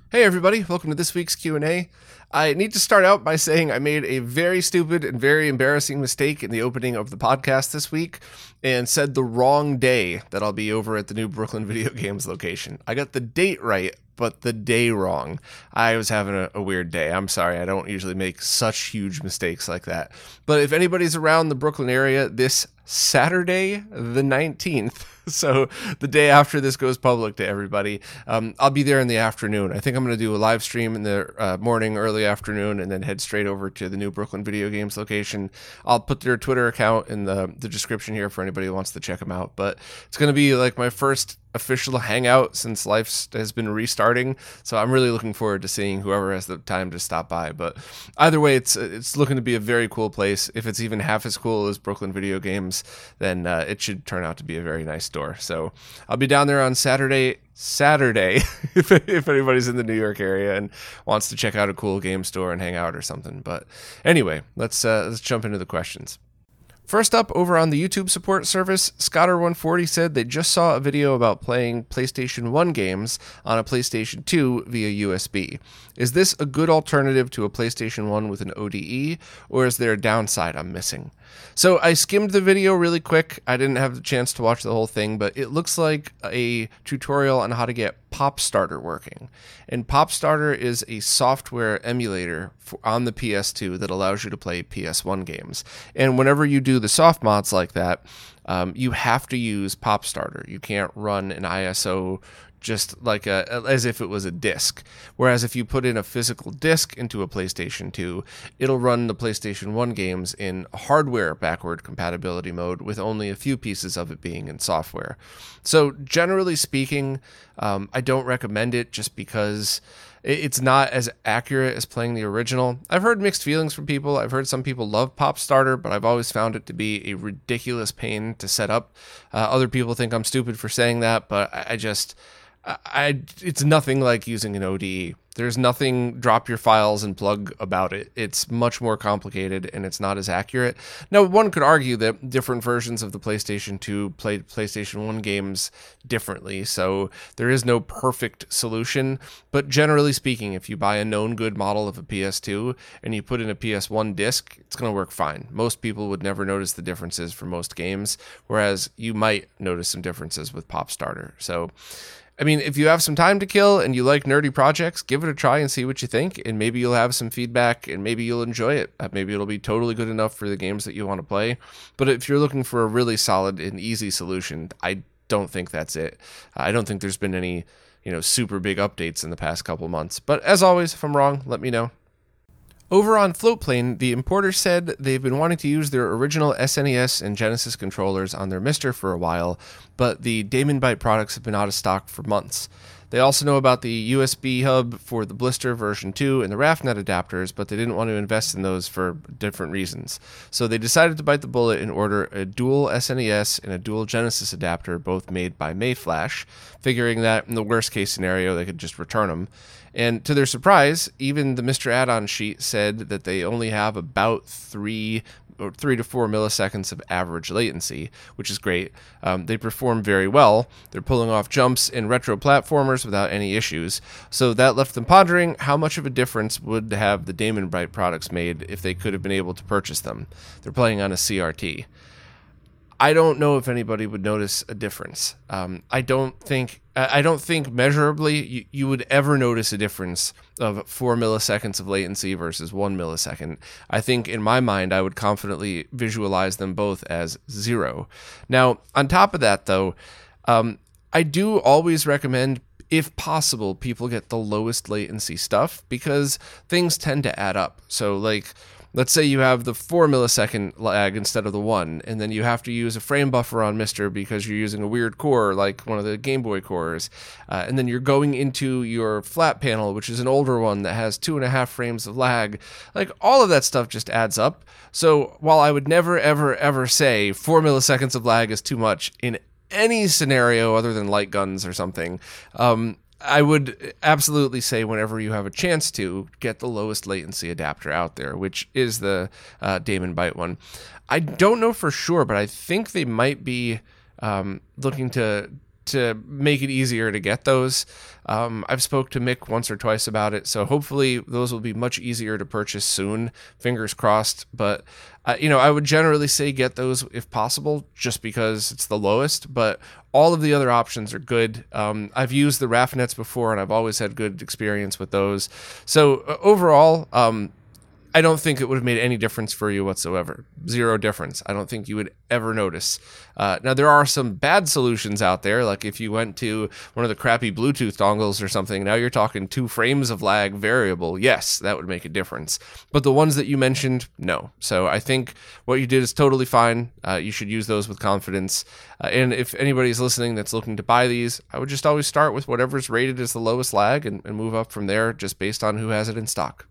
Hey everybody, welcome to this week's Q&A. I need to start out by saying I made a very stupid and very embarrassing mistake in the opening of the podcast this week and said the wrong day that I'll be over at the new Brooklyn Video Games location. I got the date right, but the day wrong. I was having a weird day. I'm sorry, I don't usually make such huge mistakes like that. But if anybody's around the Brooklyn area this Saturday, the 19th, so the day after this goes public to everybody, I'll be there in the afternoon. I think I'm going to do a live stream in the morning, early afternoon, and then head straight over to the new Brooklyn Video Games location. I'll put their Twitter account in the description here for anybody who wants to check them out. But it's going to be like my first official hangout since life has been restarting, so I'm really looking forward to seeing whoever has the time to stop by. But either way, it's looking to be a very cool place. If it's even half as cool as Brooklyn Video Games, then it should turn out to be a very nice store. So I'll be down there on Saturday if anybody's in the New York area and wants to check out a cool game store and hang out or something. But anyway, let's jump into the questions. First up, over on the YouTube support service, Scotter140 said they just saw a video about playing PlayStation 1 games on a PlayStation 2 via USB. Is this a good alternative to a PlayStation 1 with an ODE, or is there a downside I'm missing? So I skimmed the video really quick. I didn't have the chance to watch the whole thing, but it looks like a tutorial on how to get PopStarter working. And PopStarter is a software emulator on the PS2 that allows you to play PS1 games. And whenever you do the soft mods like that, you have to use PopStarter. You can't run an ISO just like as if it was a disc. Whereas if you put in a physical disc into a PlayStation 2, it'll run the PlayStation 1 games in hardware backward compatibility mode with only a few pieces of it being in software. So generally speaking, I don't recommend it just because it's not as accurate as playing the original. I've heard mixed feelings from people. I've heard some people love PopStarter, but I've always found it to be a ridiculous pain to set up. Other people think I'm stupid for saying that, but it's nothing like using an ODE. There's nothing drop your files and plug about it. It's much more complicated and it's not as accurate. Now, one could argue that different versions of the PlayStation 2 played PlayStation 1 games differently, so there is no perfect solution. But generally speaking, if you buy a known good model of a PS2 and you put in a PS1 disc, it's going to work fine. Most people would never notice the differences for most games, whereas you might notice some differences with PopStarter. So I mean, if you have some time to kill and you like nerdy projects, give it a try and see what you think, and maybe you'll have some feedback and maybe you'll enjoy it. Maybe it'll be totally good enough for the games that you want to play. But if you're looking for a really solid and easy solution, I don't think that's it. I don't think there's been any, super big updates in the past couple months. But as always, if I'm wrong, let me know. Over on Floatplane, the importer said they've been wanting to use their original SNES and Genesis controllers on their Mister for a while, but the Damon Byte products have been out of stock for months. They also know about the USB hub for the Blister version 2 and the RAFnet adapters, but they didn't want to invest in those for different reasons. So they decided to bite the bullet and order a dual SNES and a dual Genesis adapter, both made by Mayflash, figuring that in the worst case scenario, they could just return them. And to their surprise, even the Mr. Add-on sheet said that they only have about 3 to 4 milliseconds of average latency, which is great. They perform very well. They're pulling off jumps in retro platformers without any issues. So that left them pondering how much of a difference would have the Damon Byte products made if they could have been able to purchase them. They're playing on a CRT. I don't know if anybody would notice a difference. I don't think measurably you would ever notice a difference of 4 milliseconds of latency versus 1 millisecond. I think in my mind, I would confidently visualize them both as 0. Now, on top of that, though, I do always recommend, if possible, people get the lowest latency stuff because things tend to add up. So, let's say you have the 4 millisecond lag instead of the 1, and then you have to use a frame buffer on Mister because you're using a weird core like one of the Game Boy cores. And then you're going into your flat panel, which is an older one that has 2.5 frames of lag. All of that stuff just adds up. So while I would never, ever, ever say 4 milliseconds of lag is too much in any scenario other than light guns or something, I would absolutely say whenever you have a chance to, get the lowest latency adapter out there, which is the Damon Byte one. I don't know for sure, but I think they might be looking to to make it easier to get those. I've spoke to Mick once or twice about it, so hopefully those will be much easier to purchase soon. Fingers crossed. But I would generally say get those if possible, just because it's the lowest. But all of the other options are good. I've used the Raffinets before, and I've always had good experience with those. So overall, I don't think it would have made any difference for you whatsoever. Zero difference. I don't think you would ever notice. Now, there are some bad solutions out there, like if you went to one of the crappy Bluetooth dongles or something, now you're talking 2 frames of lag variable. Yes, that would make a difference. But the ones that you mentioned, no. So I think what you did is totally fine. You should use those with confidence. And if anybody's listening that's looking to buy these, I would just always start with whatever's rated as the lowest lag and move up from there just based on who has it in stock.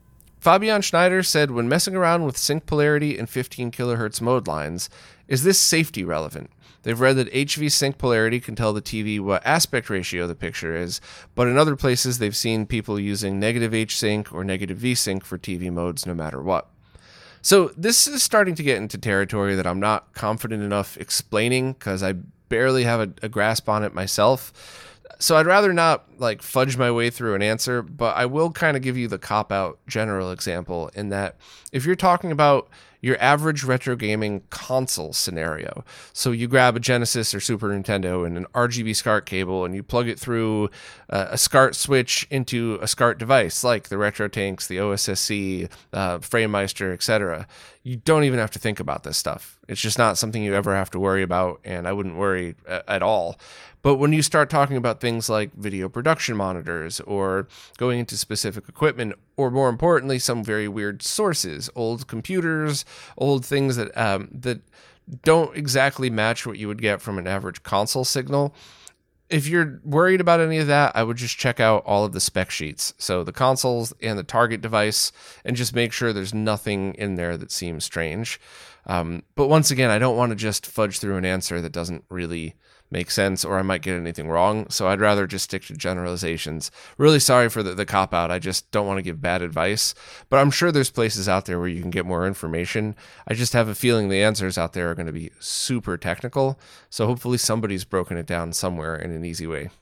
Fabian Schneider said, when messing around with sync polarity and 15 kHz mode lines, is this safety relevant? They've read that HV sync polarity can tell the TV what aspect ratio the picture is, but in other places they've seen people using negative H sync or negative V sync for TV modes no matter what. So this is starting to get into territory that I'm not confident enough explaining because I barely have a grasp on it myself. So I'd rather not fudge my way through an answer, but I will kind of give you the cop-out general example in that if you're talking about your average retro gaming console scenario, so you grab a Genesis or Super Nintendo and an RGB SCART cable and you plug it through a SCART switch into a SCART device like the RetroTinks, the OSSC, FrameMeister, etc. You don't even have to think about this stuff. It's just not something you ever have to worry about, and I wouldn't worry at all. But when you start talking about things like video production monitors or going into specific equipment, or more importantly, some very weird sources, old computers, old things that that don't exactly match what you would get from an average console signal, if you're worried about any of that, I would just check out all of the spec sheets. So the consoles and the target device, and just make sure there's nothing in there that seems strange. But once again, I don't want to just fudge through an answer that doesn't really make sense, or I might get anything wrong. So I'd rather just stick to generalizations. Really sorry for the cop-out. I just don't want to give bad advice. But I'm sure there's places out there where you can get more information. I just have a feeling the answers out there are going to be super technical. So hopefully somebody's broken it down somewhere in an easy way.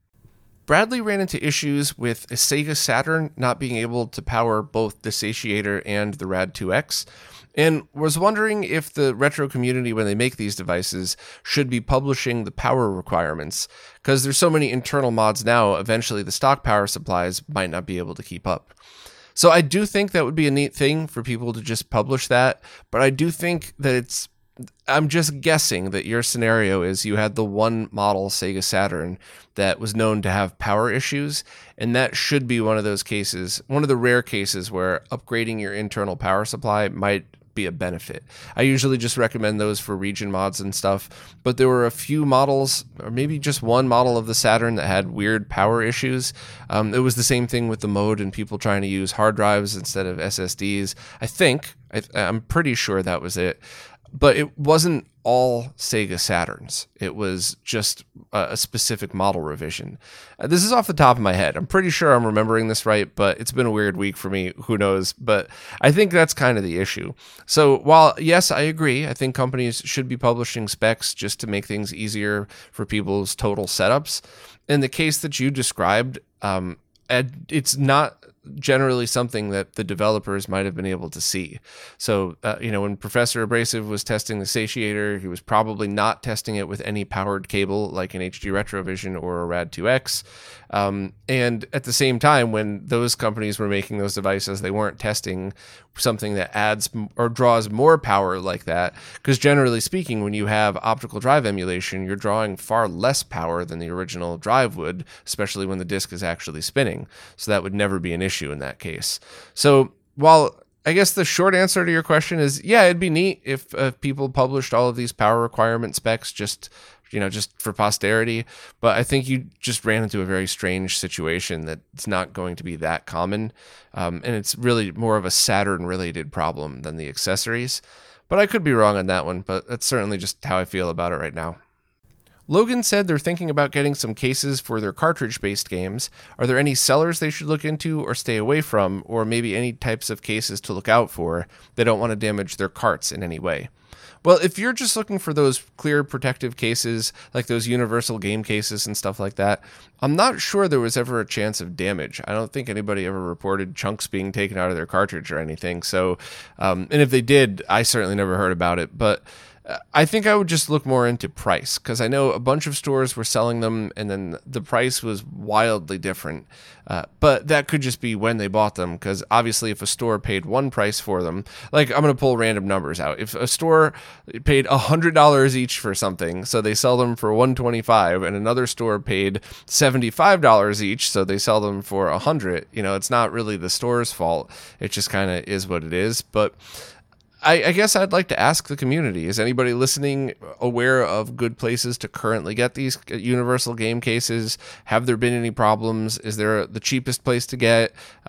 Bradley ran into issues with a Sega Saturn not being able to power both the Satiator and the Rad2X, and was wondering if the retro community, when they make these devices, should be publishing the power requirements, because there's so many internal mods now, eventually the stock power supplies might not be able to keep up. So I do think that would be a neat thing for people to just publish that, but I do think that I'm just guessing that your scenario is you had the one model Sega Saturn that was known to have power issues, and that should be one of those cases, one of the rare cases where upgrading your internal power supply might be a benefit. I usually just recommend those for region mods and stuff, but there were a few models, or maybe just one model of the Saturn that had weird power issues. It was the same thing with the mode and people trying to use hard drives instead of SSDs. I'm pretty sure that was it. But it wasn't all Sega Saturns. It was just a specific model revision. This is off the top of my head. I'm pretty sure I'm remembering this right, but it's been a weird week for me. Who knows? But I think that's kind of the issue. So while, yes, I agree, I think companies should be publishing specs just to make things easier for people's total setups. In the case that you described, it's not generally something that the developers might have been able to see. So, when Professor Abrasive was testing the Satiator, he was probably not testing it with any powered cable like an HD Retrovision or a Rad2X. And at the same time, when those companies were making those devices, they weren't testing something that adds or draws more power like that. Because generally speaking, when you have optical drive emulation, you're drawing far less power than the original drive would, especially when the disk is actually spinning. So that would never be an issue in that case. So while I guess the short answer to your question is, yeah, it'd be neat if people published all of these power requirement specs just for posterity. But I think you just ran into a very strange situation that's not going to be that common. And it's really more of a Saturn-related problem than the accessories. But I could be wrong on that one, but that's certainly just how I feel about it right now. Logan said they're thinking about getting some cases for their cartridge-based games. Are there any sellers they should look into or stay away from, or maybe any types of cases to look out for? They don't want to damage their carts in any way. Well, if you're just looking for those clear protective cases, like those universal game cases and stuff like that, I'm not sure there was ever a chance of damage. I don't think anybody ever reported chunks being taken out of their cartridge or anything. So, and if they did, I certainly never heard about it. But I think I would just look more into price, because I know a bunch of stores were selling them and then the price was wildly different. But that could just be when they bought them, because obviously if a store paid one price for them, like I'm going to pull random numbers out. If a store paid $100 each for something, so they sell them for $125, and another store paid $75 each, so they sell them for $100, it's not really the store's fault. It just kind of is what it is. But I guess I'd like to ask the community, is anybody listening aware of good places to currently get these universal game cases? Have there been any problems? Is there the cheapest place to get?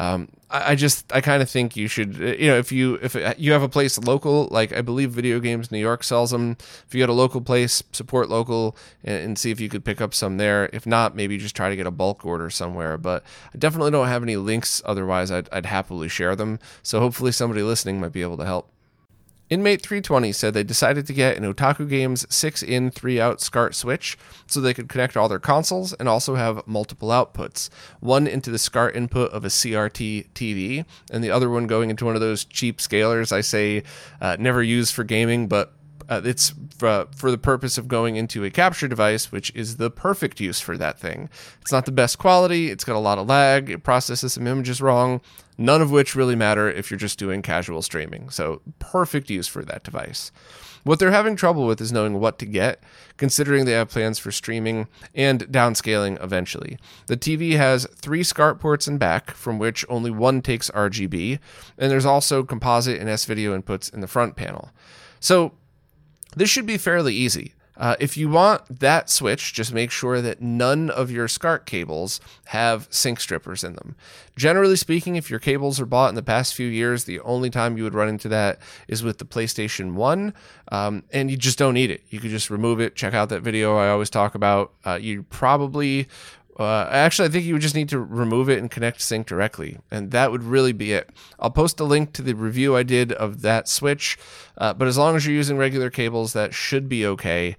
I kind of think you should, if you have a place local, like I believe Video Games New York sells them. If you got a local place, support local and see if you could pick up some there. If not, maybe just try to get a bulk order somewhere. But I definitely don't have any links. Otherwise, I'd happily share them. So hopefully somebody listening might be able to help. Inmate 320 said they decided to get an Otaku Games 6-in, 3-out SCART switch so they could connect all their consoles and also have multiple outputs. One into the SCART input of a CRT TV, and the other one going into one of those cheap scalers I say never used for gaming, but it's for the purpose of going into a capture device, which is the perfect use for that thing. It's not the best quality, it's got a lot of lag, it processes some images wrong, none of which really matter if you're just doing casual streaming. So perfect use for that device. What they're having trouble with is knowing what to get, considering they have plans for streaming and downscaling eventually. The TV has 3 SCART ports in back, from which only one takes RGB, and there's also composite and S-video inputs in the front panel. So this should be fairly easy. If you want that switch, just make sure that none of your SCART cables have sync strippers in them. Generally speaking, if your cables are bought in the past few years, the only time you would run into that is with the PlayStation 1, and you just don't need it. You could just remove it. Check out that video I always talk about. You probably... Actually, I think you would just need to remove it and connect sync directly, and that would really be it. I'll post a link to the review I did of that switch, but as long as you're using regular cables, that should be okay.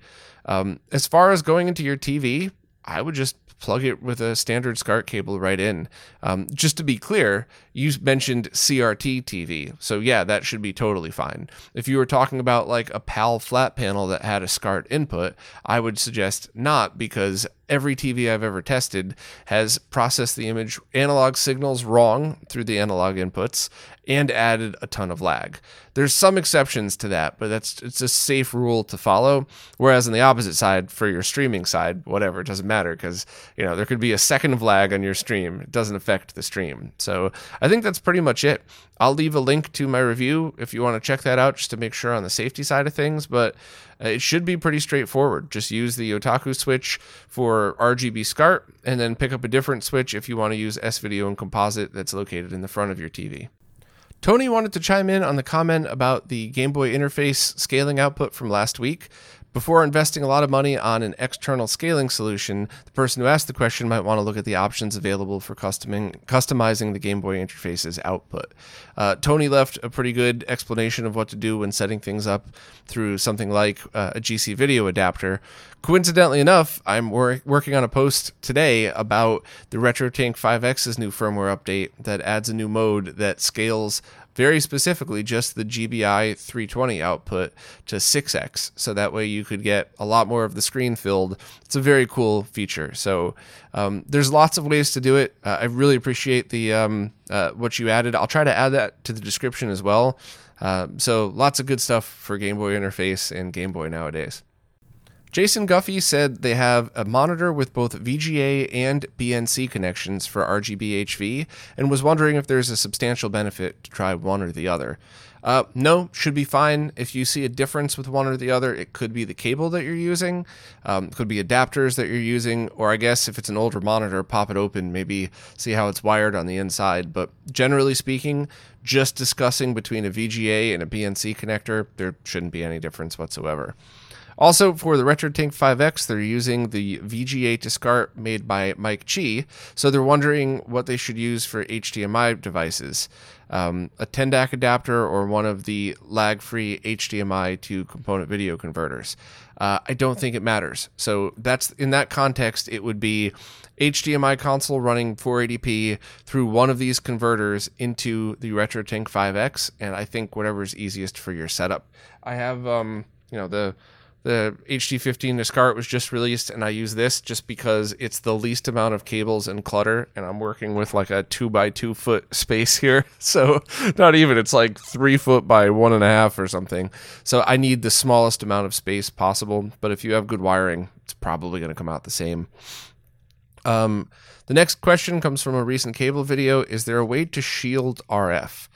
As far as going into your TV, I would just plug it with a standard SCART cable right in. Just to be clear, you mentioned CRT TV, so yeah, that should be totally fine. If you were talking about like a PAL flat panel that had a SCART input, I would suggest not, because every TV I've ever tested has processed the image analog signals wrong through the analog inputs and added a ton of lag. There's some exceptions to that, but it's a safe rule to follow. Whereas on the opposite side, for your streaming side, whatever, it doesn't matter, because there could be a second of lag on your stream. It doesn't affect the stream. So I think that's pretty much it. I'll leave a link to my review if you want to check that out, just to make sure on the safety side of things, but it should be pretty straightforward. Just use the Otaku switch for RGB SCART, and then pick up a different switch if you want to use S-video and composite that's located in the front of your TV. Tony wanted to chime in on the comment about the Game Boy interface scaling output from last week. Before investing a lot of money on an external scaling solution, the person who asked the question might want to look at the options available for customizing the Game Boy interface's output. Tony left a pretty good explanation of what to do when setting things up through something like a GC video adapter. Coincidentally enough, I'm working on a post today about the RetroTank 5X's new firmware update that adds a new mode that scales very specifically just the GBI 320 output to 6x, so that way you could get a lot more of the screen filled. It's a very cool feature. So there's lots of ways to do it. I really appreciate the what you added. I'll try to add that to the description as well. So lots of good stuff for Game Boy interface and Game Boy nowadays. Jason Guffey said they have a monitor with both VGA and BNC connections for RGB HV, and was wondering if there's a substantial benefit to try one or the other. No, should be fine. If you see a difference with one or the other, it could be the cable that you're using, could be adapters that you're using, or I guess if it's an older monitor, pop it open, maybe see how it's wired on the inside. But generally speaking, just discussing between a VGA and a BNC connector, there shouldn't be any difference whatsoever. Also, for the RetroTink 5X, they're using the VGA to SCART made by Mike Chi, so they're wondering what they should use for HDMI devices. A 10 DAC adapter or one of the lag-free HDMI to component video converters. I don't think it matters. So that's in that context, it would be HDMI console running 480p through one of these converters into the RetroTink 5X, and I think whatever's easiest for your setup. I have, the HD15 to SCART was just released, and I use this just because it's the least amount of cables and clutter, and I'm working with like a 2x2 foot space here. So not even, it's like 3 foot by 1.5 or something. So I need the smallest amount of space possible, but if you have good wiring, it's probably going to come out the same. The next question comes from a recent cable video. Is there a way to shield RF?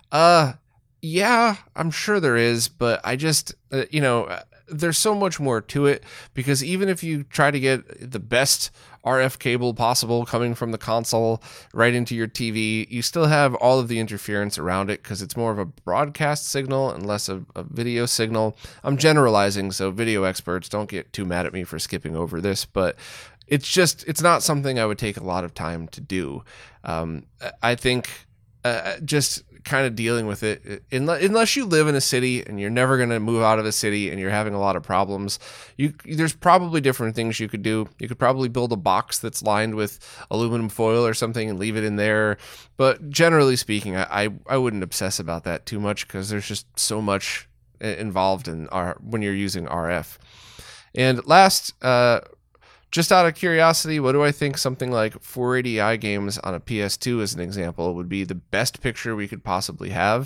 Yeah, I'm sure there is, but I just, there's so much more to it, because even if you try to get the best RF cable possible coming from the console right into your TV, you still have all of the interference around it because it's more of a broadcast signal and less of a video signal. I'm generalizing, so video experts, don't get too mad at me for skipping over this, but it's not something I would take a lot of time to do. I think just kind of dealing with it, unless you live in a city and you're never going to move out of a city and you're having a lot of problems, there's probably different things you could do. You could probably build a box that's lined with aluminum foil or something and leave it in there. But generally speaking, I wouldn't obsess about that too much, because there's just so much involved in when you're using RF. And last, just out of curiosity, what do I think something like 480i games on a PS2, as an example, would be the best picture we could possibly have?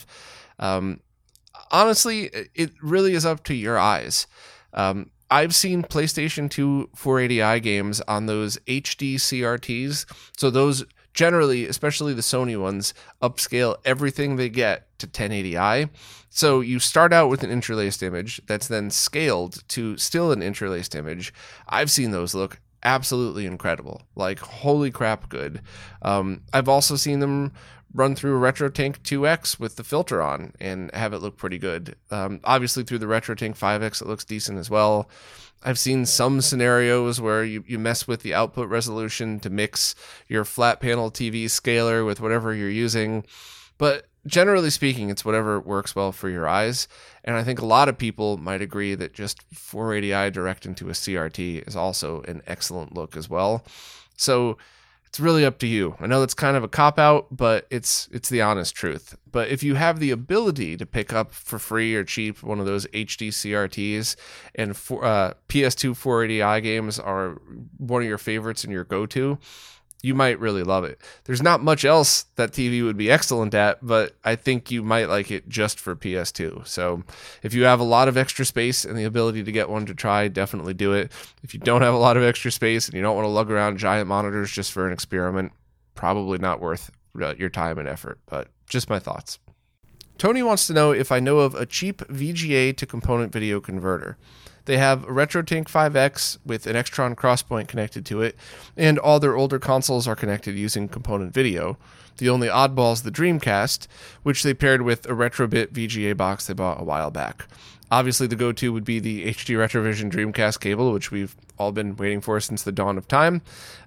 Honestly, it really is up to your eyes. I've seen PlayStation 2 480i games on those HD CRTs. So those generally, especially the Sony ones, upscale everything they get to 1080i. So you start out with an interlaced image that's then scaled to still an interlaced image. I've seen those look absolutely incredible, like holy crap good. I've also seen them run through RetroTink 2X with the filter on and have it look pretty good. Obviously through the RetroTink 5X it looks decent as well. I've seen some scenarios where you mess with the output resolution to mix your flat panel TV scaler with whatever you're using, but generally speaking, it's whatever works well for your eyes. And I think a lot of people might agree that just 480i direct into a CRT is also an excellent look as well. So it's really up to you. I know that's kind of a cop-out, but it's the honest truth. But if you have the ability to pick up for free or cheap one of those HD CRTs, and PS2 480i games are one of your favorites and your go-to, you might really love it. There's not much else that TV would be excellent at, but I think you might like it just for PS2. So if you have a lot of extra space and the ability to get one to try, definitely do it. If you don't have a lot of extra space and you don't want to lug around giant monitors just for an experiment, probably not worth your time and effort, but just my thoughts. Tony wants to know if I know of a cheap VGA to component video converter. They have a RetroTink 5X with an Extron Crosspoint connected to it, and all their older consoles are connected using component video. The only oddball is the Dreamcast, which they paired with a Retrobit VGA box they bought a while back. Obviously, the go-to would be the HD Retrovision Dreamcast cable, which we've all been waiting for since the dawn of time.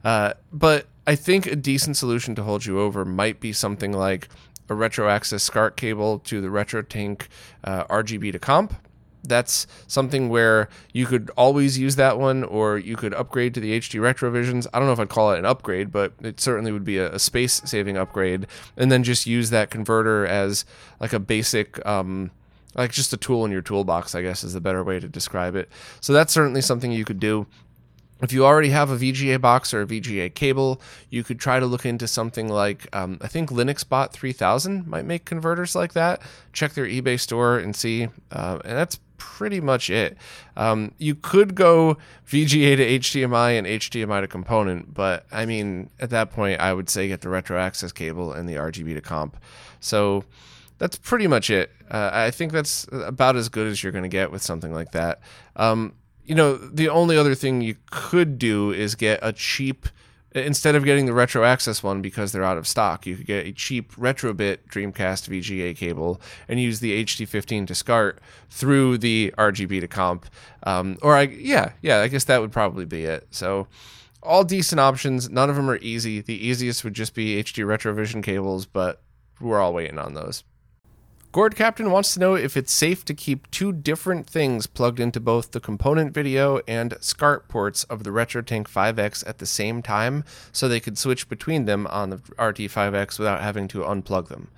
But I think a decent solution to hold you over might be something like a RetroAccess SCART cable to the RetroTink RGB to comp. That's something where you could always use that one, or you could upgrade to the HD Retrovisions. I don't know if I'd call it an upgrade, but it certainly would be a space-saving upgrade, and then just use that converter as like a basic, like just a tool in your toolbox, I guess is the better way to describe it. So that's certainly something you could do. If you already have a VGA box or a VGA cable, you could try to look into something like, I think LinuxBot 3000 might make converters like that. Check their eBay store and see, and that's pretty much it. You could go VGA to HDMI and HDMI to component, but I mean, at that point, I would say get the RetroAccess cable and the RGB to comp. So that's pretty much it. I think that's about as good as you're going to get with something like that. The only other thing you could do is get a cheap Instead of getting the Retro Access one because they're out of stock, you could get a cheap Retrobit Dreamcast VGA cable and use the HD15 to SCART through the RGB to comp. I guess that would probably be it. So all decent options. None of them are easy. The easiest would just be HD Retrovision cables, but we're all waiting on those. Gourd Captain wants to know if it's safe to keep two different things plugged into both the component video and SCART ports of the RetroTink 5X at the same time, so they could switch between them on the RT5X without having to unplug them.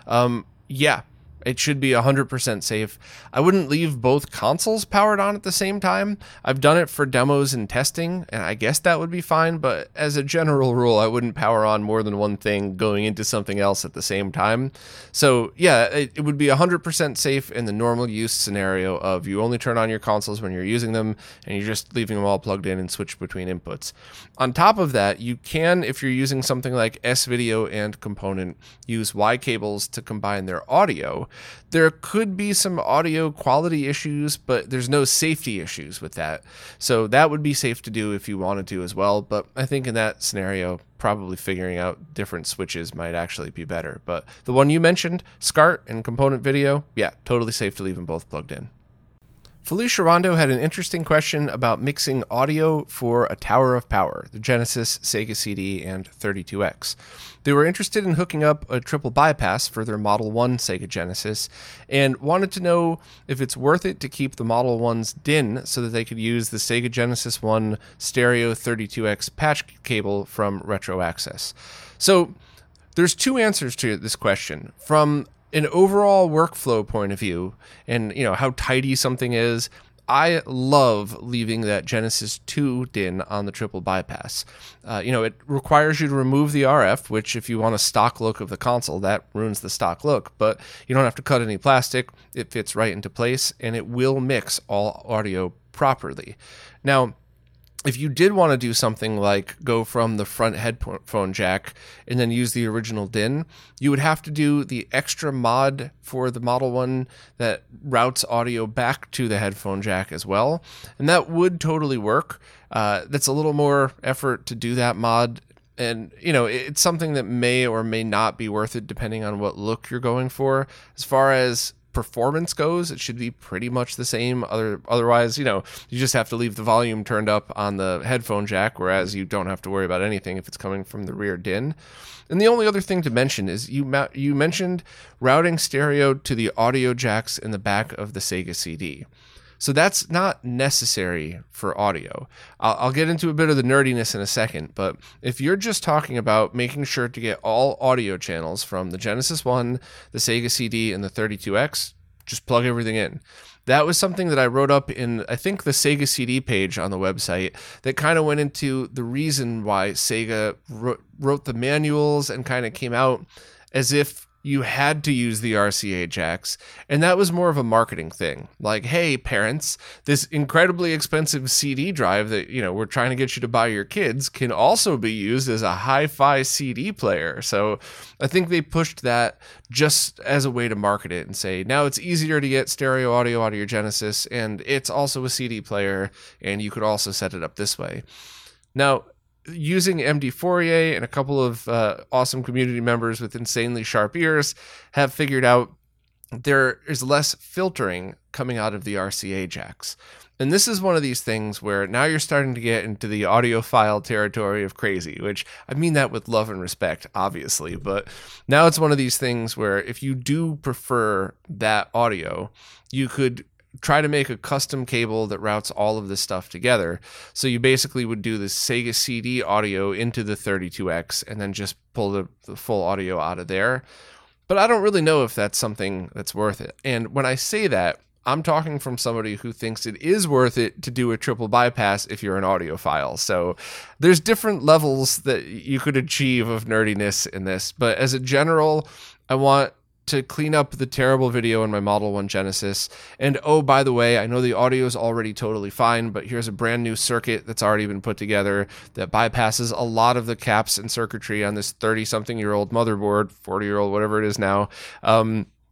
Yeah, it should be 100% safe. I wouldn't leave both consoles powered on at the same time. I've done it for demos and testing, and I guess that would be fine, but as a general rule, I wouldn't power on more than one thing going into something else at the same time. So yeah, it would be 100% safe in the normal use scenario of you only turn on your consoles when you're using them, and you're just leaving them all plugged in and switch between inputs. On top of that, you can, if you're using something like S-Video and Component, use Y cables to combine their audio. There could be some audio quality issues, but there's no safety issues with that. So that would be safe to do if you wanted to as well. But I think in that scenario, probably figuring out different switches might actually be better. But the one you mentioned, SCART and Component Video, yeah, totally safe to leave them both plugged in. Felicia Rondo had an interesting question about mixing audio for a Tower of Power, the Genesis, Sega CD, and 32X. They were interested in hooking up a triple bypass for their Model 1 Sega Genesis and wanted to know if it's worth it to keep the Model 1's DIN so that they could use the Sega Genesis 1 stereo 32X patch cable from Retro Access. So there's two answers to this question. From an overall workflow point of view and how tidy something is, I love leaving that Genesis 2 DIN on the triple bypass. It requires you to remove the RF, which if you want a stock look of the console, that ruins the stock look, but you don't have to cut any plastic. It fits right into place and it will mix all audio properly. Now, if you did want to do something like go from the front headphone jack and then use the original DIN, you would have to do the extra mod for the Model 1 that routes audio back to the headphone jack as well. And that would totally work. That's a little more effort to do that mod. And, it's something that may or may not be worth it depending on what look you're going for. As far as performance goes, it should be pretty much the same. Otherwise, you just have to leave the volume turned up on the headphone jack, whereas you don't have to worry about anything if it's coming from the rear DIN. And the only other thing to mention is you mentioned routing stereo to the audio jacks in the back of the Sega CD. So that's not necessary for audio. I'll get into a bit of the nerdiness in a second, but if you're just talking about making sure to get all audio channels from the Genesis 1, the Sega CD, and the 32X, just plug everything in. That was something that I wrote up in, I think, the Sega CD page on the website that kind of went into the reason why Sega wrote the manuals and kind of came out as if you had to use the RCA jacks, and that was more of a marketing thing. Like, hey, parents, this incredibly expensive CD drive that, we're trying to get you to buy your kids can also be used as a hi-fi CD player. So I think they pushed that just as a way to market it and say, now it's easier to get stereo audio out of your Genesis, and it's also a CD player, and you could also set it up this way. Now, using MD Fourier and a couple of awesome community members with insanely sharp ears have figured out there is less filtering coming out of the RCA jacks. And this is one of these things where now you're starting to get into the audiophile territory of crazy, which I mean that with love and respect, obviously. But now it's one of these things where if you do prefer that audio, you could try to make a custom cable that routes all of this stuff together. So you basically would do the Sega CD audio into the 32X and then just pull the full audio out of there. But I don't really know if that's something that's worth it. And when I say that, I'm talking from somebody who thinks it is worth it to do a triple bypass if you're an audiophile. So there's different levels that you could achieve of nerdiness in this. But as a general, I want to clean up the terrible video in my Model 1 Genesis. And oh, by the way, I know the audio is already totally fine, but here's a brand new circuit that's already been put together that bypasses a lot of the caps and circuitry on this 30-something-year-old motherboard, 40-year-old, whatever it is now.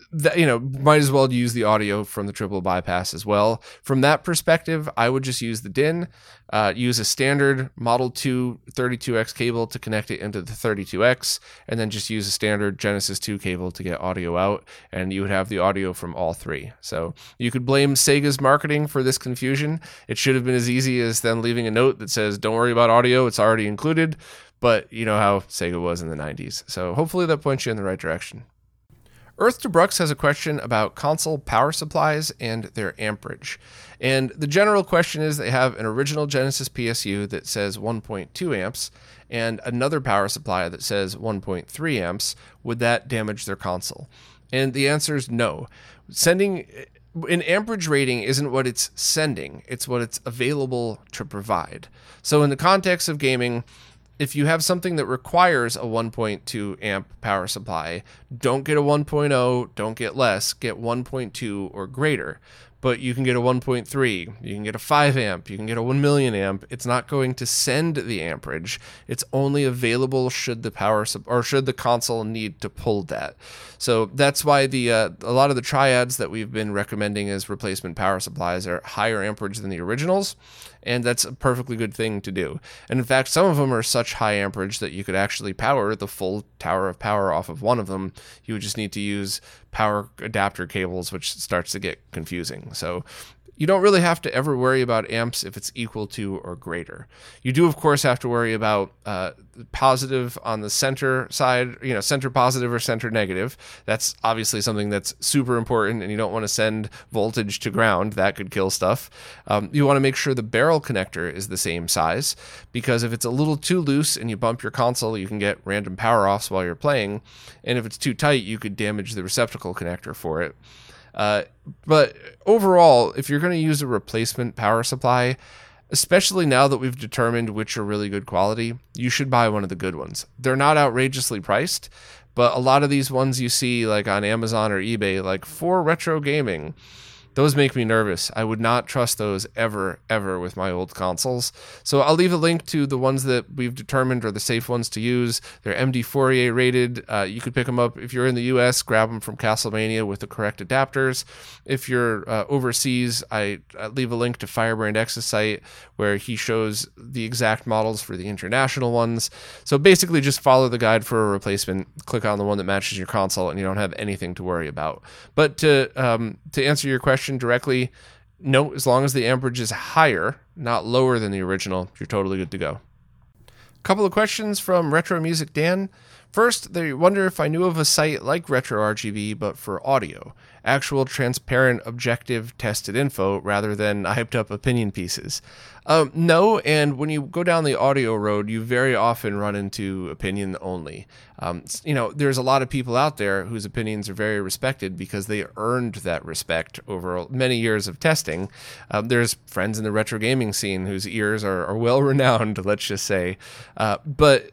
that, might as well use the audio from the triple bypass as well. From that perspective, I would just use the DIN, use a standard Model 2 32X cable to connect it into the 32X, and then just use a standard Genesis 2 cable to get audio out, and you would have the audio from all three. So you could blame Sega's marketing for this confusion. It should have been as easy as them leaving a note that says, don't worry about audio, it's already included. But you know how Sega was in the 90s. So hopefully that points you in the right direction. Earth to Brooks has a question about console power supplies and their amperage. And the general question is they have an original Genesis PSU that says 1.2 amps and another power supply that says 1.3 amps. Would that damage their console? And the answer is no. Sending an amperage rating isn't what it's sending, it's what it's available to provide. So in the context of gaming, if you have something that requires a 1.2 amp power supply, don't get a 1.0, don't get less, get 1.2 or greater. But you can get a 1.3, you can get a 5 amp, you can get a 1 million amp. It's not going to send the amperage. It's only available should the console need to pull that. So that's why a lot of the triads that we've been recommending as replacement power supplies are higher amperage than the originals, and that's a perfectly good thing to do. And in fact, some of them are such high amperage that you could actually power the full tower of power off of one of them. You would just need to use power adapter cables, which starts to get confusing. So you don't really have to ever worry about amps if it's equal to or greater. You do, of course, have to worry about positive on the center side, center positive or center negative. That's obviously something that's super important, and you don't want to send voltage to ground. That could kill stuff. You want to make sure the barrel connector is the same size, because if it's a little too loose and you bump your console, you can get random power offs while you're playing. And if it's too tight, you could damage the receptacle connector for it. But overall, if you're going to use a replacement power supply, especially now that we've determined which are really good quality, you should buy one of the good ones. They're not outrageously priced, but a lot of these ones you see like on Amazon or eBay, like for retro gaming, those make me nervous. I would not trust those ever with my old consoles. So I'll leave a link to the ones that we've determined are the safe ones to use. They're MD Fourier rated. You could pick them up if you're in the US, grab them from Castlemania with the correct adapters. If you're overseas, I leave a link to Firebrand X's site where he shows the exact models for the international ones. So basically just follow the guide for a replacement, click on the one that matches your console, and you don't have anything to worry about. But to answer your question directly, no, as long as the amperage is higher, not lower than the original, you're totally good to go. Couple of questions from Retro Music Dan. First, they wonder if I knew of a site like Retro RGB, but for audio. Actual, transparent, objective, tested info, rather than hyped up opinion pieces. No, and when you go down the audio road, you very often run into opinion only. There's a lot of people out there whose opinions are very respected because they earned that respect over many years of testing. There's friends in the retro gaming scene whose ears are well renowned, let's just say. But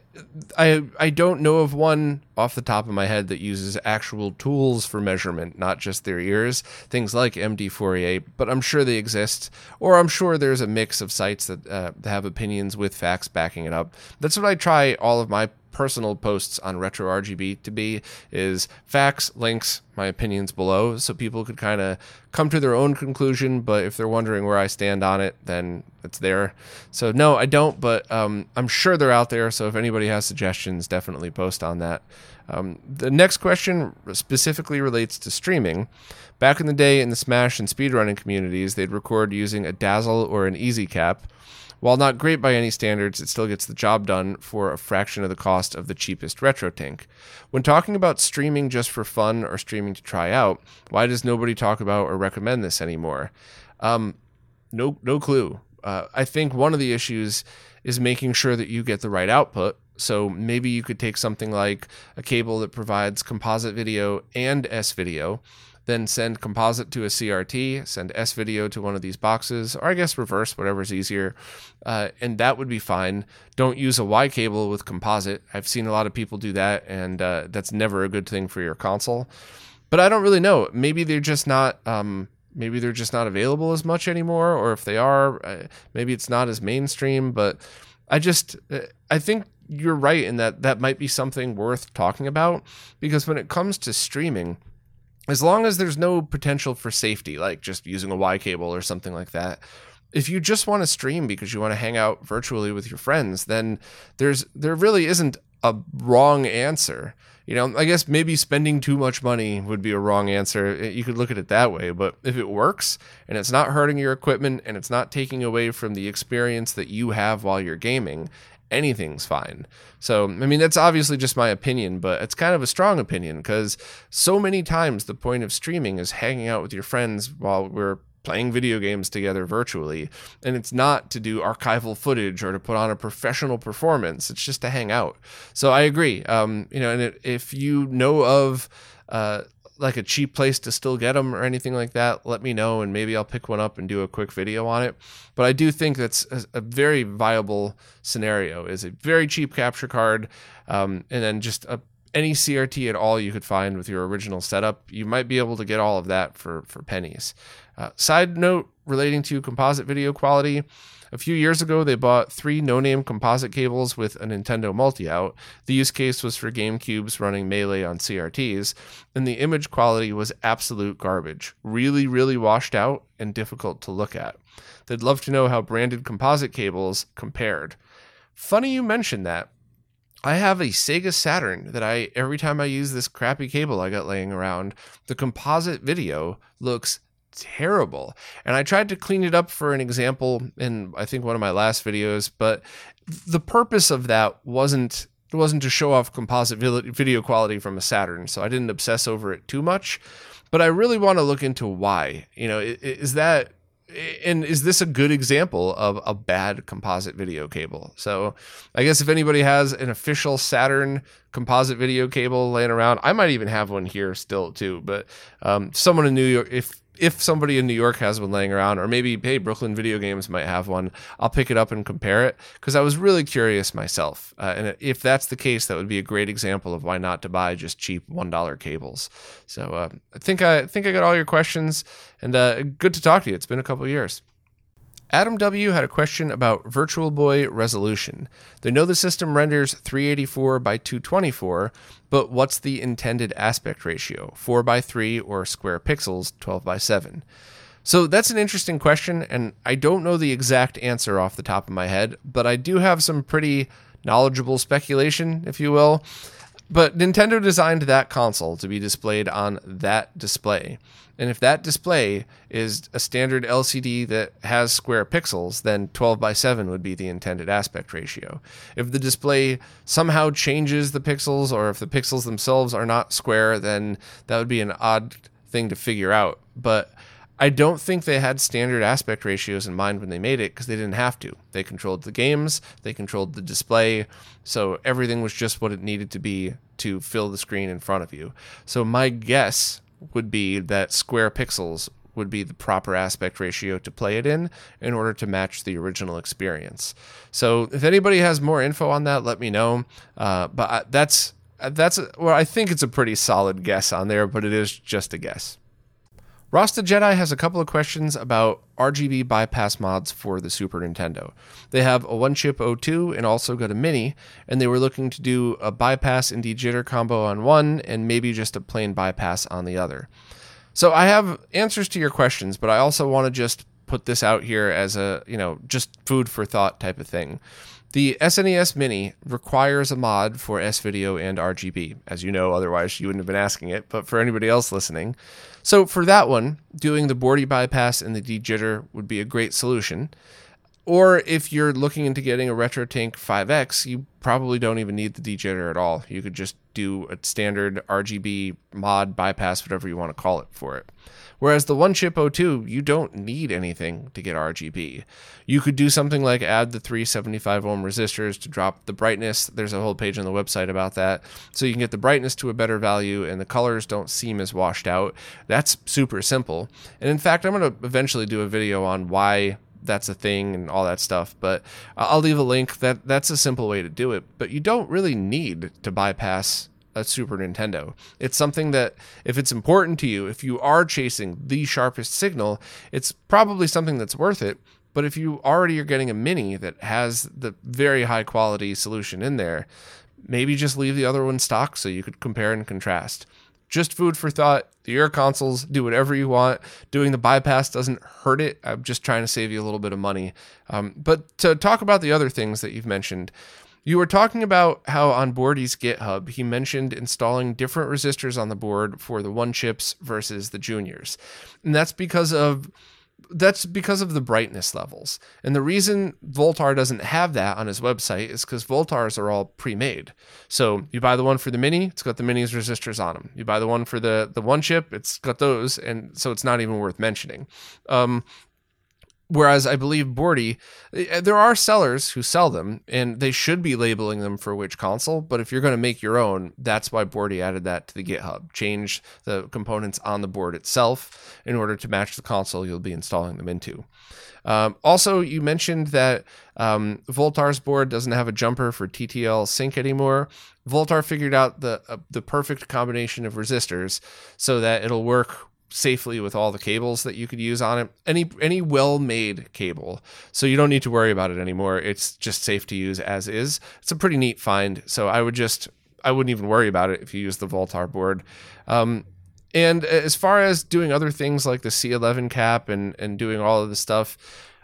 I don't know of one off the top of my head that uses actual tools for measurement, not just their ears, things like MD Fourier, but I'm sure they exist, or I'm sure there's a mix of sites that have opinions with facts backing it up. That's what I try all of my personal posts on Retro RGB to be, is facts, links, my opinions below, so people could kind of come to their own conclusion, but if they're wondering where I stand on it, then it's there. So no, I don't, but I'm sure they're out there, so if anybody has suggestions, definitely post on that. The next question specifically relates to streaming. Back in the day in the Smash and speedrunning communities, they'd record using a Dazzle or an EasyCap. While not great by any standards, it still gets the job done for a fraction of the cost of the cheapest RetroTink. When talking about streaming just for fun or streaming to try out, why does nobody talk about or recommend this anymore? No clue. I think one of the issues is making sure that you get the right output. So maybe you could take something like a cable that provides composite video and S-video, then send composite to a CRT, send S-video to one of these boxes, or I guess reverse, whatever's easier, and that would be fine. Don't use a Y cable with composite. I've seen a lot of people do that, and that's never a good thing for your console. But I don't really know. Maybe they're just not available as much anymore, or if they are, maybe it's not as mainstream. But I think you're right in that might be something worth talking about, because when it comes to streaming, as long as there's no potential for safety, like just using a Y cable or something like that. If you just want to stream because you want to hang out virtually with your friends, then there really isn't a wrong answer. I guess maybe spending too much money would be a wrong answer. You could look at it that way, but if it works and it's not hurting your equipment and it's not taking away from the experience that you have while you're gaming, anything's fine. So, I mean, that's obviously just my opinion, but it's kind of a strong opinion because so many times the point of streaming is hanging out with your friends while we're playing video games together virtually. And it's not to do archival footage or to put on a professional performance. It's just to hang out. So I agree. If you know of like a cheap place to still get them or anything like that, let me know and maybe I'll pick one up and do a quick video on it. But I do think that's a very viable scenario, is a very cheap capture card, and then just any CRT at all you could find with your original setup. You might be able to get all of that for pennies. Side note relating to composite video quality, a few years ago, they bought 3 no-name composite cables with a Nintendo multi-out. The use case was for GameCubes running Melee on CRTs, and the image quality was absolute garbage. Really, really washed out and difficult to look at. They'd love to know how branded composite cables compared. Funny you mentioned that. I have a Sega Saturn that every time I use this crappy cable I got laying around, the composite video looks terrible. And I tried to clean it up for an example in, I think, one of my last videos, but the purpose of that wasn't to show off composite video quality from a Saturn, so I didn't obsess over it too much. But I really want to look into why. Is this a good example of a bad composite video cable? So I guess if anybody has an official Saturn composite video cable laying around, I might even have one here still too, but someone in New York, if somebody in New York has one laying around, or maybe, hey, Brooklyn Video Games might have one, I'll pick it up and compare it, because I was really curious myself. And if that's the case, that would be a great example of why not to buy just cheap $1 cables. So I think I got all your questions, and good to talk to you. It's been a couple of years. Adam W. had a question about Virtual Boy resolution. They know the system renders 384 by 224, but what's the intended aspect ratio, 4 by 3 or square pixels, 12 by 7? So that's an interesting question, and I don't know the exact answer off the top of my head, but I do have some pretty knowledgeable speculation, if you will. But Nintendo designed that console to be displayed on that display. And if that display is a standard LCD that has square pixels, then 12 by 7 would be the intended aspect ratio. If the display somehow changes the pixels, or if the pixels themselves are not square, then that would be an odd thing to figure out. But I don't think they had standard aspect ratios in mind when they made it, because they didn't have to. They controlled the games, they controlled the display, so everything was just what it needed to be to fill the screen in front of you. So my guess would be that square pixels would be the proper aspect ratio to play it in order to match the original experience. So if anybody has more info on that, let me know. But that's well, I think it's a pretty solid guess on there, but it is just a guess. Rasta Jedi has a couple of questions about RGB bypass mods for the Super Nintendo. They have a one-chip O2 and also got a Mini, and they were looking to do a bypass and de-jitter combo on one and maybe just a plain bypass on the other. So I have answers to your questions, but I also want to just put this out here as a, just food for thought type of thing. The SNES Mini requires a mod for S-Video and RGB, as you know, otherwise you wouldn't have been asking it, but for anybody else listening. So for that one, doing the Bordy bypass and the de-jitter would be a great solution. Or if you're looking into getting a RetroTink 5X, you probably don't even need the de-jitter at all. You could just do a standard RGB mod bypass, whatever you want to call it, for it. Whereas the one-chip O2, you don't need anything to get RGB. You could do something like add the 375 ohm resistors to drop the brightness. There's a whole page on the website about that. So you can get the brightness to a better value and the colors don't seem as washed out. That's super simple. And in fact, I'm going to eventually do a video on why that's a thing and all that stuff, but I'll leave a link. That's a simple way to do it, but you don't really need to bypass a Super Nintendo. It's something that, if it's important to you, if you are chasing the sharpest signal, it's probably something that's worth it. But if you already are getting a Mini that has the very high quality solution in there, maybe just leave the other one stock so you could compare and contrast. just food for thought. Your consoles, do whatever you want. Doing the bypass doesn't hurt it. I'm just trying to save you a little bit of money. But to talk about the other things that you've mentioned, you were talking about how on Bordy's GitHub, he mentioned installing different resistors on the board for the 1-chips versus the juniors. And that's because of the brightness levels. And the reason Voltar doesn't have that on his website is because Voltars are all pre-made. So you buy the one for the Mini, it's got the Mini's resistors on them. You buy the one for the 1-chip, it's got those, and so it's not even worth mentioning. Whereas I believe Bordy, there are sellers who sell them, and they should be labeling them for which console. But if you're going to make your own, that's why Bordy added that to the GitHub. Change the components on the board itself in order to match the console you'll be installing them into. Also, you mentioned that Voltar's board doesn't have a jumper for TTL sync anymore. Voltar figured out the perfect combination of resistors so that it'll work safely with all the cables that you could use on it. Any well-made cable. So you don't need to worry about it anymore. It's just safe to use as is. It's a pretty neat find. So I wouldn't even worry about it if you use the Voltar board. And as far as doing other things like the C11 cap and doing all of the stuff,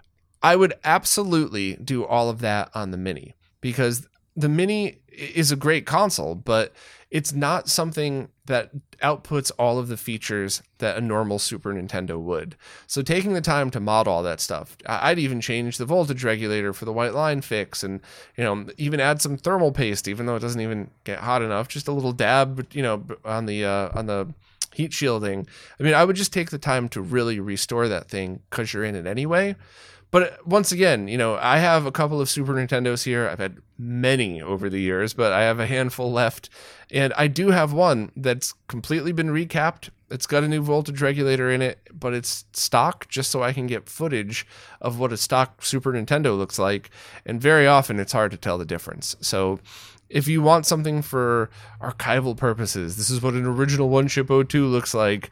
I would absolutely do all of that on the Mini, because the Mini is a great console, but it's not something that outputs all of the features that a normal Super Nintendo would. So taking the time to mod all that stuff, I'd even change the voltage regulator for the white line fix, and even add some thermal paste, even though it doesn't even get hot enough, just a little dab, on the heat shielding. I mean, I would just take the time to really restore that thing because you're in it anyway. But once again, I have a couple of Super Nintendos here. I've had many over the years, but I have a handful left. And I do have one that's completely been recapped. It's got a new voltage regulator in it, but it's stock just so I can get footage of what a stock Super Nintendo looks like. And very often it's hard to tell the difference. So if you want something for archival purposes, this is what an original 1-chip O2 looks like,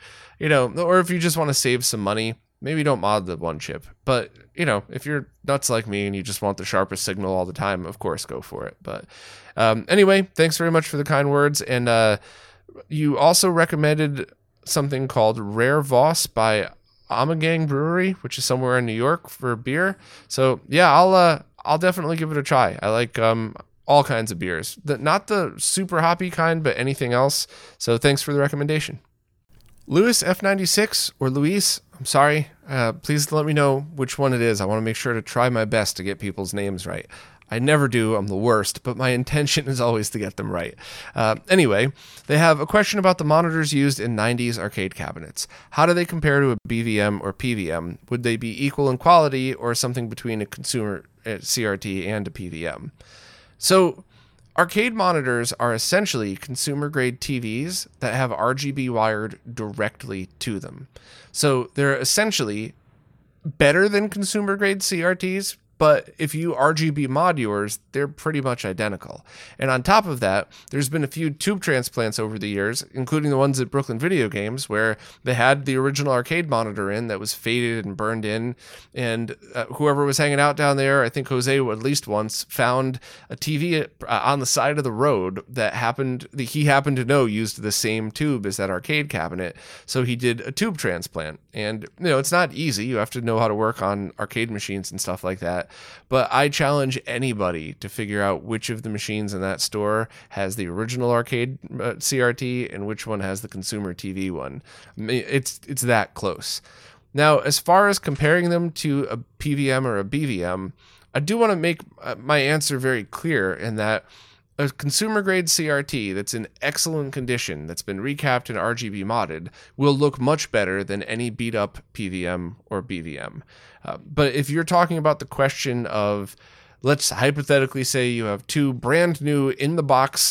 or if you just want to save some money, maybe don't mod the 1-chip. But, if you're nuts like me and you just want the sharpest signal all the time, of course, go for it. But anyway, thanks very much for the kind words. And you also recommended something called Rare Voss by Amagang Brewery, which is somewhere in New York for beer. So, yeah, I'll definitely give it a try. I like all kinds of beers. Not the super hoppy kind, but anything else. So thanks for the recommendation. Louis F96 or Luis, I'm sorry. Please let me know which one it is. I want to make sure to try my best to get people's names right. I never do. I'm the worst, but my intention is always to get them right. Anyway, they have a question about the monitors used in 90s arcade cabinets. How do they compare to a BVM or PVM? Would they be equal in quality or something between a consumer CRT and a PVM? So arcade monitors are essentially consumer-grade TVs that have RGB wired directly to them. So they're essentially better than consumer-grade CRTs, but if you RGB mod yours, they're pretty much identical. And on top of that, there's been a few tube transplants over the years, including the ones at Brooklyn Video Games, where they had the original arcade monitor in that was faded and burned in. And whoever was hanging out down there, I think Jose at least once, found a TV on the side of the road that he happened to know used the same tube as that arcade cabinet. So he did a tube transplant. And, it's not easy. You have to know how to work on arcade machines and stuff like that. But I challenge anybody to figure out which of the machines in that store has the original arcade CRT and which one has the consumer TV one. It's that close. Now, as far as comparing them to a PVM or a BVM, I do want to make my answer very clear in that a consumer-grade CRT that's in excellent condition, that's been recapped and RGB modded, will look much better than any beat-up PVM or BVM. But if you're talking about the question of, let's hypothetically say you have two brand new in-the-box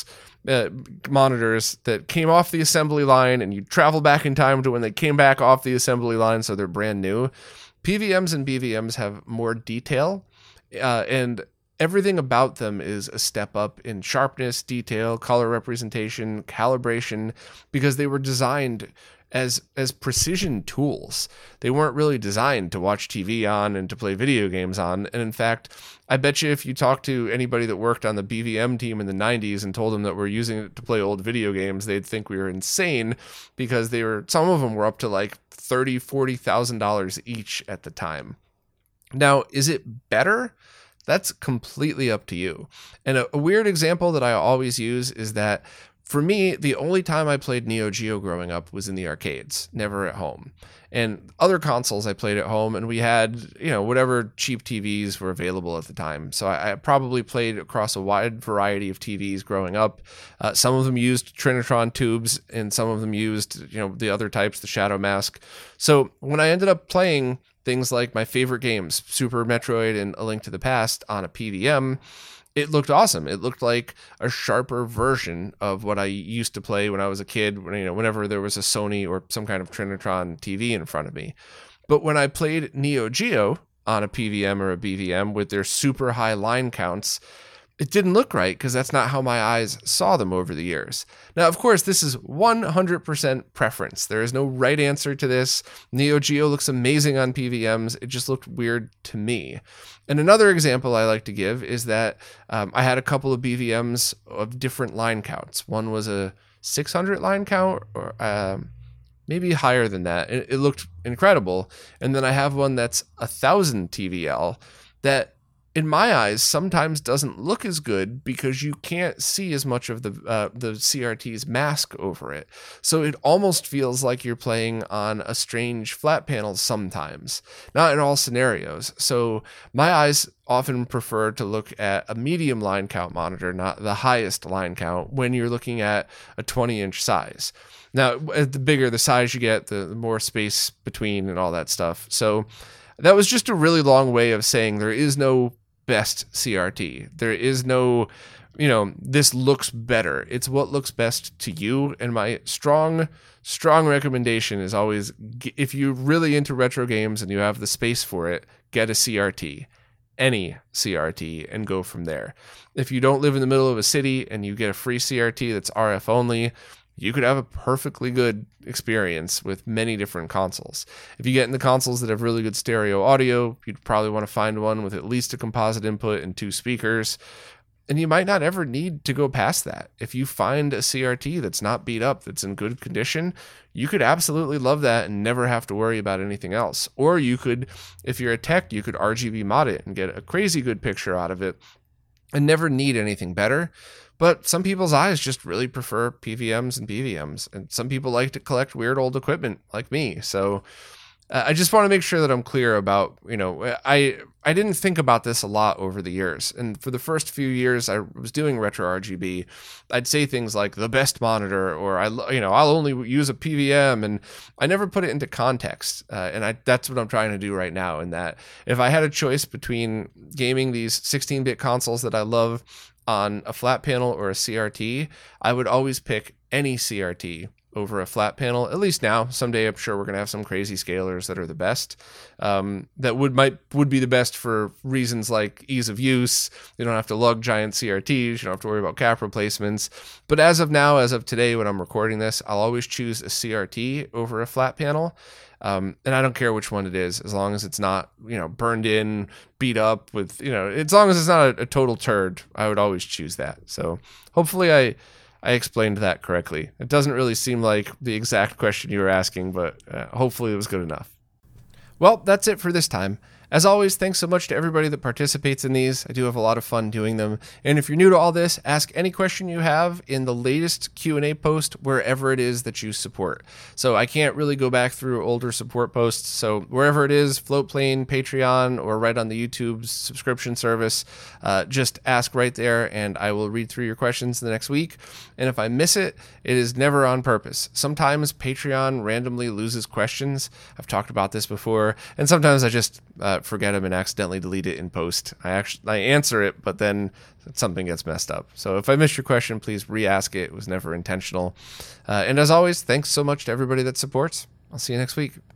monitors that came off the assembly line and you travel back in time to when they came back off the assembly line, so they're brand new. PVMs and BVMs have more detail, and everything about them is a step up in sharpness, detail, color representation, calibration, because they were designed as precision tools. They weren't really designed to watch TV on and to play video games on. And in fact, I bet you if you talk to anybody that worked on the BVM team in the 90s and told them that we're using it to play old video games, they'd think we were insane, because some of them were up to like $30,000-$40,000 each at the time. Now, is it better? That's completely up to you. And a weird example that I always use is that for me, the only time I played Neo Geo growing up was in the arcades, never at home. And other consoles I played at home, and we had, whatever cheap TVs were available at the time. So I probably played across a wide variety of TVs growing up. Some of them used Trinitron tubes, and some of them used, the other types, the Shadow Mask. So when I ended up playing things like my favorite games, Super Metroid and A Link to the Past on a PVM, it looked awesome. It looked like a sharper version of what I used to play when I was a kid, whenever there was a Sony or some kind of Trinitron TV in front of me. But when I played Neo Geo on a PVM or a BVM with their super high line counts, it didn't look right, because that's not how my eyes saw them over the years. Now, of course, this is 100% preference. There is no right answer to this. Neo Geo looks amazing on PVMs. It just looked weird to me. And another example I like to give is that I had a couple of BVMs of different line counts. One was a 600 line count, or maybe higher than that. It looked incredible. And then I have one that's 1,000 TVL that, in my eyes, sometimes doesn't look as good because you can't see as much of the CRT's mask over it. So it almost feels like you're playing on a strange flat panel sometimes, not in all scenarios. So my eyes often prefer to look at a medium line count monitor, not the highest line count, when you're looking at a 20-inch size. Now, the bigger the size you get, the more space between and all that stuff. So that was just a really long way of saying there is no best CRT. There is no, this looks better. It's what looks best to you. And my strong recommendation is always, if you're really into retro games and you have the space for it, get a CRT, any CRT, and go from there. If you don't live in the middle of a city and you get a free CRT that's RF only, you could have a perfectly good experience with many different consoles. If you get into consoles that have really good stereo audio, you'd probably want to find one with at least a composite input and 2 speakers. And you might not ever need to go past that. If you find a CRT that's not beat up, that's in good condition, you could absolutely love that and never have to worry about anything else. Or you could, if you're a tech, you could RGB mod it and get a crazy good picture out of it and never need anything better. But some people's eyes just really prefer PVMs and BVMs, and some people like to collect weird old equipment like me. So I just want to make sure that I'm clear about, I didn't think about this a lot over the years. And for the first few years I was doing retro RGB, I'd say things like the best monitor, or I'll only use a PVM, and I never put it into context. And that's what I'm trying to do right now, in that if I had a choice between gaming these 16-bit consoles that I love on a flat panel or a CRT, I would always pick any CRT over a flat panel, at least now. Someday I'm sure we're going to have some crazy scalers that are the best, that would be the best for reasons like ease of use. You don't have to lug giant CRTs, you don't have to worry about cap replacements. But as of now, as of today when I'm recording this, I'll always choose a CRT over a flat panel. And I don't care which one it is, as long as it's not, burned in, beat up with, as long as it's not a total turd, I would always choose that. So hopefully I explained that correctly. It doesn't really seem like the exact question you were asking, but hopefully it was good enough. Well, that's it for this time. As always, thanks so much to everybody that participates in these. I do have a lot of fun doing them. And if you're new to all this, ask any question you have in the latest Q&A post wherever it is that you support. So I can't really go back through older support posts. So wherever it is, Floatplane, Patreon, or right on the YouTube subscription service, just ask right there and I will read through your questions the next week. And if I miss it, it is never on purpose. Sometimes Patreon randomly loses questions. I've talked about this before. And sometimes I just forget them and accidentally delete it in post. I answer it, but then something gets messed up. So if I missed your question, please re-ask it. It was never intentional. And as always, thanks so much to everybody that supports. I'll see you next week.